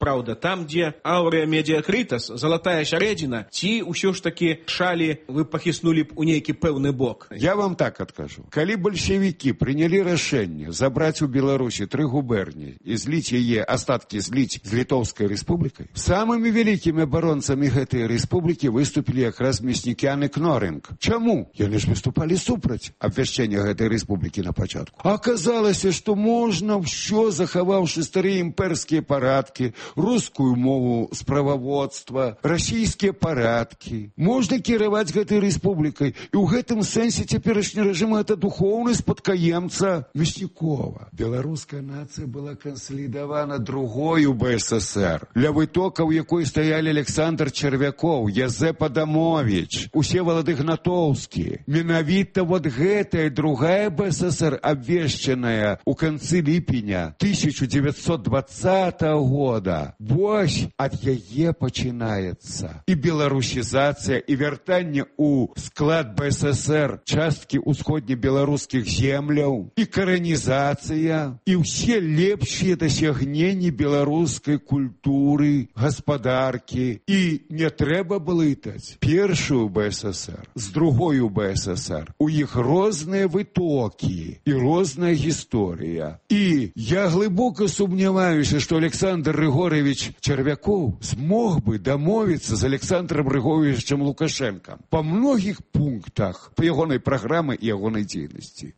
праўда, там, дзе аўрэа медіакрытас, залатая сярэдзіна, ці ўсё ж такі шалі вы пахіснулі б у нейкі пэўны бок? Я вам так адкажу. Калі бальшавікі прынялі рашэнне забраць у Беларусі 3 губерні і зліць яе, астаткі зліць з Літоўскай рэспублікай, самымі вялікімі абаронцамі гэтай рэспублікі выступілі якраз Мяснікян і Кнорынг. Чаму? Яны ж выступалі супраць абвяшчэння гэтай рэспублікі на пачатку. Аказалася, што можна ўсё, захаваўшы старыя імперскія парадкі, рускую мову справаводства, расійскія парадкі. Можна кіраваць гэтай рэспублікай. І ў гэтым сэнсе цяперашні рэжым гэта духоўны спадкаемца Мяснікова. Беларуская нацыя была кансалідавана другою БССР, ля вытокаў якой стаялі Александр Червякоў, Язэп Адамович, Усевалад Ігнатоўскі. Менавіта вот гэтая другая БССР, абвешчаная ў канцы ліпеня 1920 года, вось ад яе пачынаецца і беларусізацыя, і вяртанне ў склад БССР часткі ўсходнебеларускіх земляў, і каранізацыя, і ўсе лепшыя дасягненні беларускай культуры, гаспадаркі. І не трэба блытаць першую БССР з другою БССР. У іх розныя вытокі і розная гісторыя. І я глыбока сумняваюся, што Александр Григорьевич Червякоў смог бы дамовіцца з Александром Григорьевичем Лукашенком па многіх пунктах па ягонай праграмы і ягонай дзейнасці.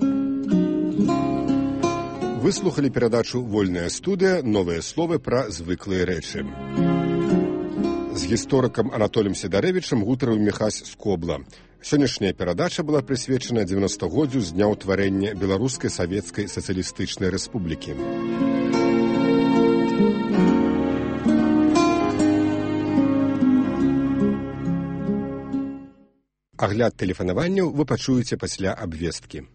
Вы слухали перадачу «Вольная студыя. Новыя словы пра звыклыя рэчы». З гісторыкам Анатоліем Сідарэвічам гутарыў Міхась Скобла. Сённяшняя перадача была прысвечана 90-годдзю з дня ўтварэння Беларускай Савецкай Сацыялістычнай Рэспублікі. Агляд тэлефанаванняў вы пачуеце пасля абвесткі.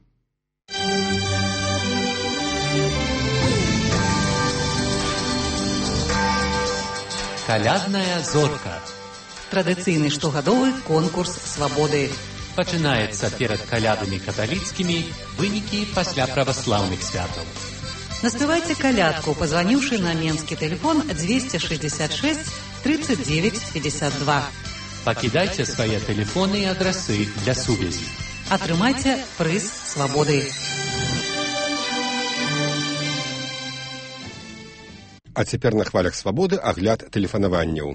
Калядная зорка. Традыцыйны штогадовы конкурс свабоды. Пачынаецца перад калядамі каталіцкімі, вынікі пасля праваслаўных святаў. Наспявайце калядку, пазваніўшы на менскі тэлефон 266 39 52. Пакідайце свае тэлефоны і адрасы для сувязі. Атрымайце прыз свабоды. А цяпер на хвалях свабоды агляд тэлефанаванняў.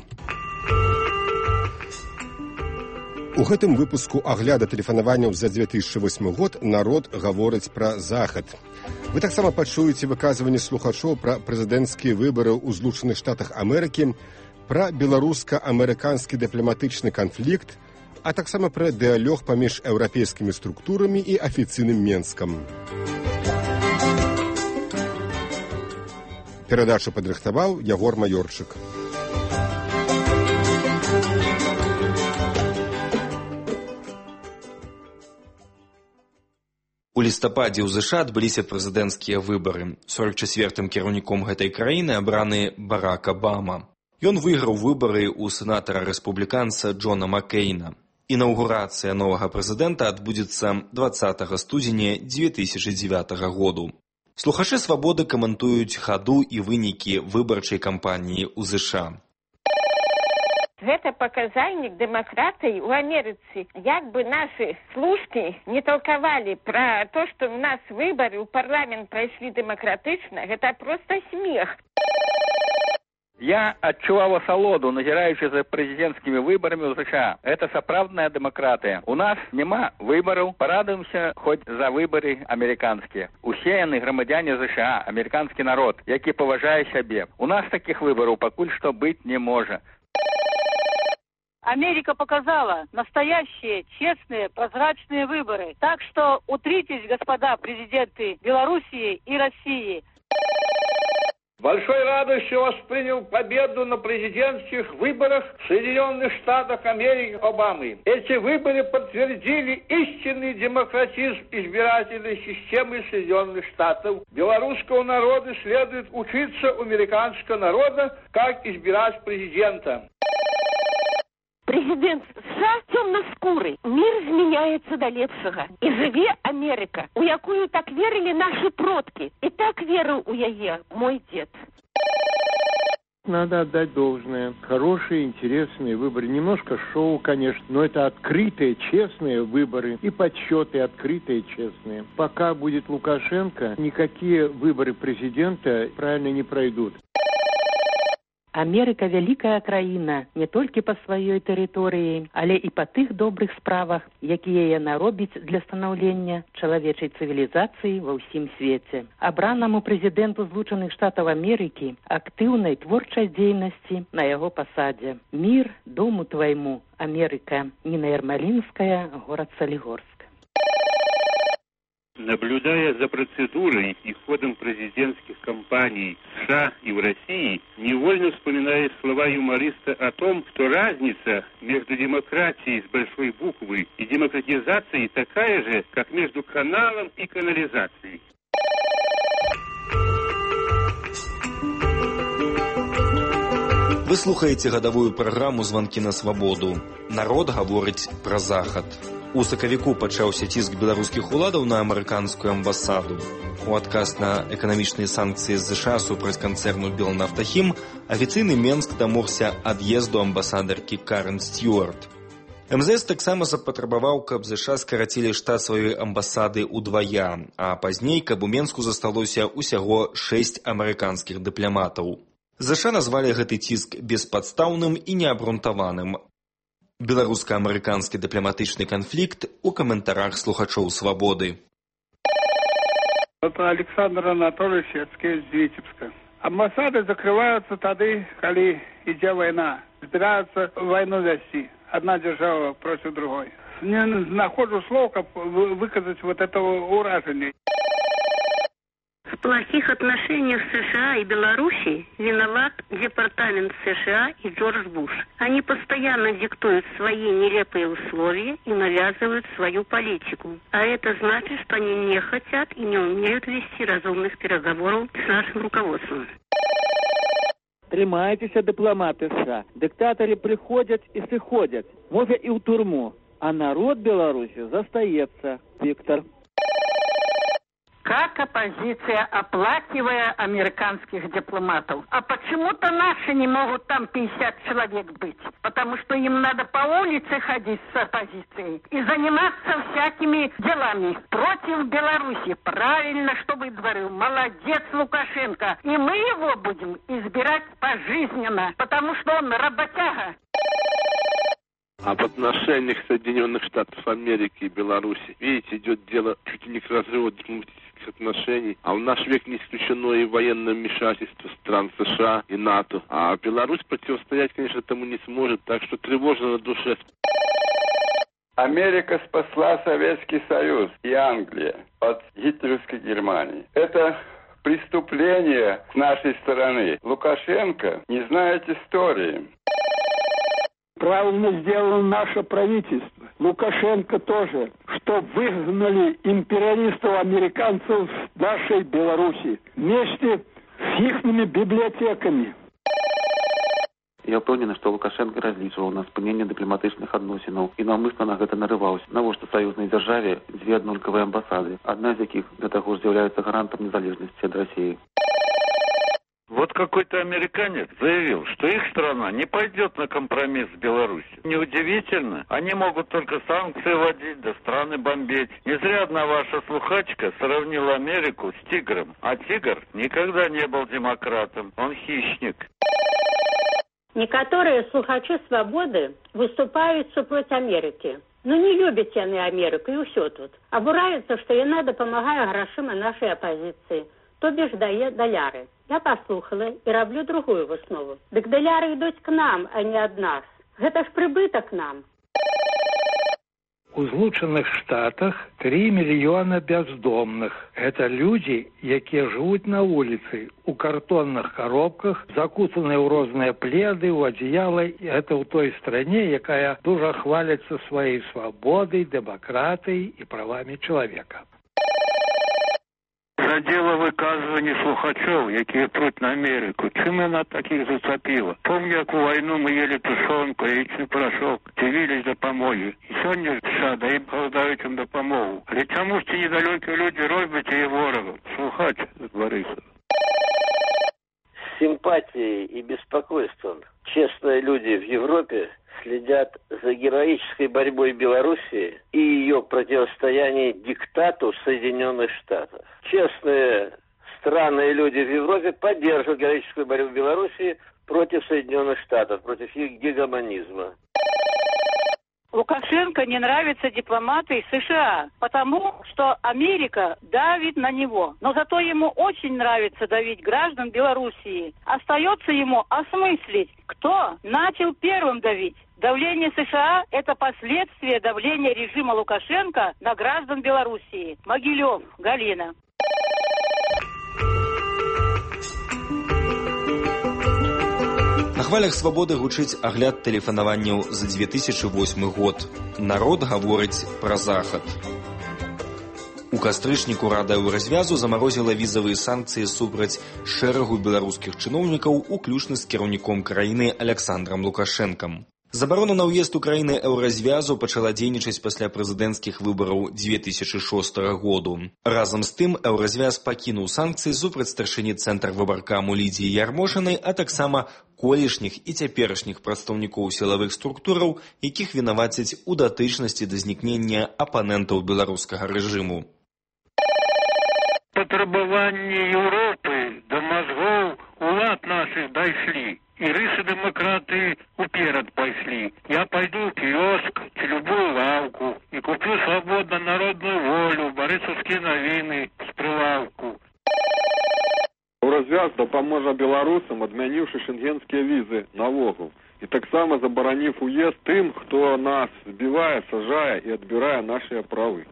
У гэтым выпуску агляда тэлефанаванняў за 2008 год народ гаворыць пра Захад. Вы таксама пачуеце выказванні слухачоў пра прэзідэнцкія выбары ў Злучаных Штатах Амерыкі, пра беларуска-амерыканскі дыпламатычны канфлікт, а таксама пра дыялог паміж еўрапейскімі структурамі і афіцыйным Менскам. Перадачу падрыхтаваў Ягор Маёрчык. У лістападзе ў ЗША адбыліся прэзідэнцкія выбары. 44-м кіраўніком гэтай краіны абраны Барак Абама. Ён выйграў выбары ў сенатара-рэспубліканца Джона Маккейна. Інаўгурацыя новага прэзідэнта адбудзецца 20 студзеня 2009 году. Слухачы свабоды каментуюць хаду і вынікі выбарчай кампаніі ў ЗША. Гэта паказальнік дэмакратыі ў Амерыцы. Як бы нашы служкі не толкавалі пра то, што ў нас выбары ў парламент прайшлі дэмакратычна, гэта проста смех. Я адчуваў асалоду, назіраючы за прэзідэнцкімі выбарамі ў США. Это сапраўдная дэмакратыя. У нас няма выбараў, парадуемся хоць за выбары амерыканскія. Усе яны грамадзяне США, амерыканскі народ, які паважае сябе. У нас такіх выбараў пакуль што быць не можа. Америка показала настоящие, честные, прозрачные выборы. Так что утритесь, господа президенты Белоруссии и России. Большой радостью воспринял победу на президентских выборах в Соединенных Штатах Америки Обамы. Эти выборы подтвердили истинный демократизм избирательной системы Соединенных Штатов. Белорусскому народу следует учиться у американского народа, как избирать президента. Президент США цёмнаскуры. Мир змяняецца да лепшага. І жыве Амерыка, у якую так верылі нашы продкі. І так верыў у яе мой дзед. Надо отдать должное. Хорошие, интересные выборы. Немножко шоу, конечно, но это открытые, честные выборы. И подсчеты открытые, честные. Пока будет Лукашенко, никакие выборы президента правильно не пройдут. Амерыка вялікая краіна не толькі па сваёй тэрыторыі, але і па тых добрых справах, якія яна робіць для станаўлення чалавечай цывілізацыі ва ўсім свеце. Абранаму прэзідэнту Злучаных Штатаў Амерыкі актыўнай творчай дзейнасці на яго пасадзе. Мір дому твайму, Амерыка. Нина Ермолинская, город Солигорск. Наблюдая за процедурой и ходом президентских кампаний в США и в России, невольно вспоминаю слова юмориста о том, что разница между демократией с большой буквы и демократизацией такая же, как между каналом и канализацией. Вы слухаеце гадавую праграму «Званкі на свабоду». Народ гаворыць пра захад. У сакавіку пачаўся ціск беларускіх уладаў на амерыканскую амбасаду. У адказ на эканамічныя санкцыі з США супраць канцэрну «Белнафтахім» афіцыйны Менск дамогся ад'езду амбасадаркі Карен Стюарт. МЗС таксама запатрабаваў, каб США скарацілі штат сваёй амбасады ўдвая, а пазней, каб у Менску засталося ўсяго 6 амерыканскіх дыпламатаў. США назвалі гэты ціск беспадстаўным і неабрунтаваным. Беларуска-амерыканскі дыпламатычны канфлікт у каментарах слухачоў «Свабоды». Это Александр Анатольевич Яцкевич из Витебска. Амбассады закрываются тады, коли идет война. Собираются войну вести. Одна держава против другой. Не нахожу слов, как выказать вот этого уражения. В плохих отношениях США и Беларуси виноват Департамент США и Джордж Буш. Они постоянно диктуют свои нелепые условия и навязывают свою политику. А это значит, что они не хотят и не умеют вести разумных переговоров с нашим руководством. Тримайтеся, дипломаты США. Диктаторы приходят и сыходят. Может и в тюрьму. А народ Беларуси застається. Виктор. Как оппозиция, оплакивая американских дипломатов. А почему-то наши не могут там 50 человек быть. Потому что им надо по улице ходить с оппозицией и заниматься всякими делами против Беларуси. Правильно, что вы говорили. Молодец, Лукашенко. И мы его будем избирать пожизненно, потому что он работяга. Об отношениях Соединенных Штатов Америки и Беларуси. Видите, идет дело чуть ли не к разрыву дипломатических отношений. А в наш век не исключено и военное вмешательство стран США и НАТО. А Беларусь противостоять, конечно, этому не сможет, так что тревожно на душе. Америка спасла Советский Союз и Англия от гитлеровской Германии. Это преступление с нашей стороны. Лукашенко не знает истории. Правильно сделало наше правительство. Лукашенко тоже, что выгнали империалистов-американцев с нашей Беларуси вместе с ихними библиотеками. Я ўпэўнены, што Лукашенко разлічваў на спыненне дыпламатычных адносінаў і наўмысна на гэта нарываўся. Навошта саюзнай дзяржаве дзве аднолькавыя амбасады, адна з якіх да таго ж з'яўляецца гарантам незалежнасці ад России. Вот какой-то американец заявил, что их страна не пойдет на компромисс с Беларусью. Неудивительно, они могут только санкции вводить, да страны бомбить. Не зря одна ваша слухачка сравнила Америку с тигром. А тигр никогда не был демократом, он хищник. Некоторые слухачи «Свободы» выступают супроть Америки. Ну не любят они Америку и все тут. Обураются, что яна допомагає грошима нашей оппозиции. То бишь дае доляры. Я послухала и роблю другую выснову. Дык доляры идут к нам, а не от нас. Это ж прибыток нам. У Злучаных Штатах 3 миллиона бездомных. Это люди, якія живут на улице, у картонных коробках, закутанные в розные пледы, в одеяло. Это в той стране, якая дуже хвалится своей свободой, демократией и правами человека. За дело выказывання слухачоў, якія пруць на Америку. Чым яна такіх зацапіла? Помню, як у войну мы ели тушонку, яичный порошок, дивились допомоги. І сёння США даем голодаючим ім допомогу. Але чому ж ці недалекі люди роблять її ворогом? Слухач з Бориса. симпатией и беспокойством честные люди в Европе следят за героической борьбой Белоруссии и ее противостояние диктату Соединенных Штатов. Честные страны и люди в Европе поддерживают героическую борьбу Белоруссии против Соединенных Штатов, против их гегемонизма. Лукашенко не нравятся дипломаты США, потому что Америка давит на него. Но зато ему очень нравится давить граждан Белоруссии. Остается ему осмыслить, кто начал первым давить. Давление США – это последствие давления режима Лукашенко на граждан Белоруссии. Могилев, Галина. На хвалях свабоды гучыць агляд тэлефанаванняў за 2008 год. Народ гаворыць пра захад. У кастрычніку Рада Еўразвязу замарозіла візавыя санкцыі супраць шэрагу беларускіх чыноўнікаў, уключна з кіраўніком краіны Аляксандрам Лукашэнкам. Забарона на ўезд Украіны Еўразвязу пачала дзейнічаць пасля прэзідэнцкіх выбараў 2006 году. Разам з тым Еўразвяз пакінуў санкцыі супраць старшыні цэнтрвыбаркаму Лідзіі Ярмошынай, а таксама колішніх і цяперашніх прадстаўнікоў сілавых структураў, якіх вінавацяць у датычнасці да знікнення апанентаў беларускага рэжыму. Патрабаванні Еўропы да мазгоў улад нашых дайшлі. И рысы демократы уперед пошли. Я пойду в киоск, в любую лавку и куплю свободно народную волю, Борисовские новины с прилавку. Еўразвяз дапаможа беларусам, адмяніўшы шенгенскія візы навогул. І таксама забараніў уезд тым, хто нас збівае, сажае и адбірае наши правы.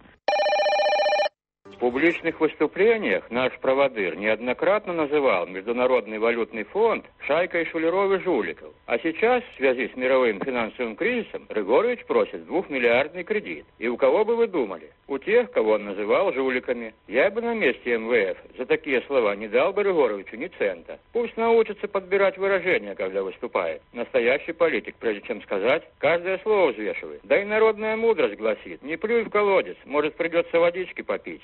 В публичных выступлениях наш проводыр неоднократно называл Международный валютный фонд шайкой шулеров и жуликов. А сейчас, в связи с мировым финансовым кризисом, Григорьевич просит 2-миллиардный кредит. И у кого бы вы думали? У тех, кого он называл жуликами. Я бы на месте МВФ за такие слова не дал бы Григорьевичу ни цента. Пусть научится подбирать выражения, когда выступает. Настоящий политик, прежде чем сказать, каждое слово взвешивает. Да и народная мудрость гласит: не плюй в колодец, может придется водички попить.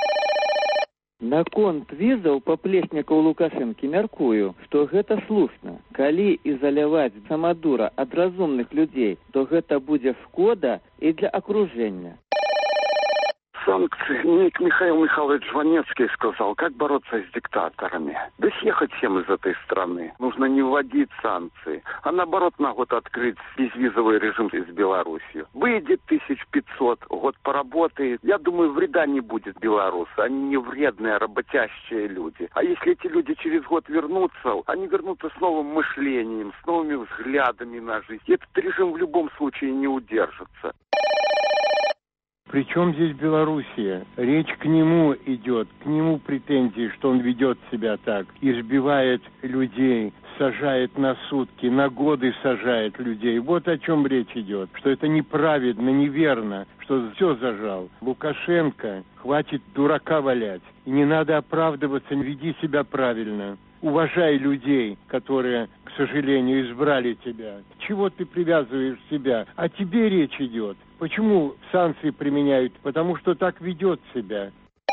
Наконт візаў паплечнікаў Лукашэнкі мяркую, што гэта слушна. Калі ізаляваць самадура ад разумных людзей, то гэта будзе шкода і для акружэння. Санкции. Ник Михаил Михайлович Жванецкий сказал, как бороться с диктаторами. Да съехать всем из этой страны. Нужно не вводить санкции, а наоборот на год открыть безвизовый режим с Беларусью. Выйдет 1500, год поработает. Я думаю, вреда не будет белорусы. Они не вредные, работящие люди. А если эти люди через год вернутся, они вернутся с новым мышлением, с новыми взглядами на жизнь. И этот режим в любом случае не удержится. Причем здесь Белоруссия? Речь к нему идет, к нему претензии, что он ведет себя так, избивает людей, сажает на сутки, на годы сажает людей. Вот о чем речь идет, что это неправедно, неверно, что все зажал. Лукашенко, хватит дурака валять, и не надо оправдываться, веди себя правильно. Уважай людей, которые, к сожалению, избрали тебя. Чего ты привязываешь себя? О тебе речь идет. Почему санкции применяют? Потому что так ведет себя.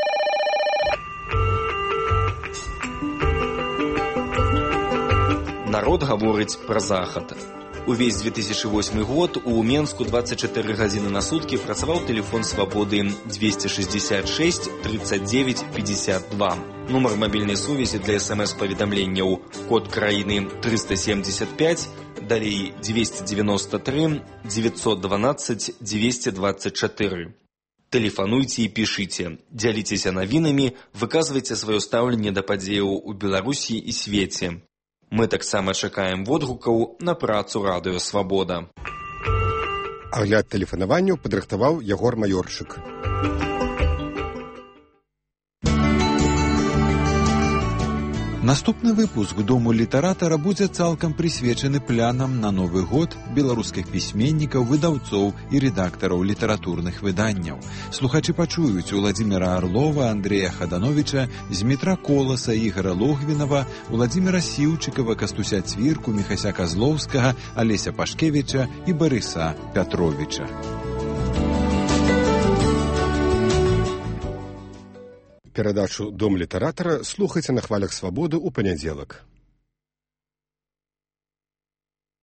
Народ гаворыць пра захад. Увесь 2008 год у Менску 24 гадзіны на суткі працаваў тэлефон свабоды 266 39 52. Нумар мабільнай сувязі для СМС-паведамленняў код краіны 375, далей 293 912 224. Тэлефануйце і пішыце, дзяліцеся навінамі, выказвайце сваё стаўленне да падзеяў у Беларусі і свеце. Мы таксама чакаем водгукаў на працу Радыё Свабода. Агляд тэлефанаванняў падрыхтаваў Ягор Маёрчык. Наступны выпуск Дому літаратара будзе цалкам прысвечаны планам на Новы год беларускіх пісьменнікаў, выдаўцоў і рэдактараў літаратурных выданняў. Слухачы пачуюць Уладзіміра Арлова, Андрэя Хадановіча, Змітра Коласа, Ігара Логвінава, Уладзіміра Сіўчыкава, Кастуся Цвірку, Міхася Казлоўскага, Алеся Пашкевіча і Барыса Пятровіча. Перадачу «Дом літаратара» слухайце на хвалях свабоды ў панядзелак.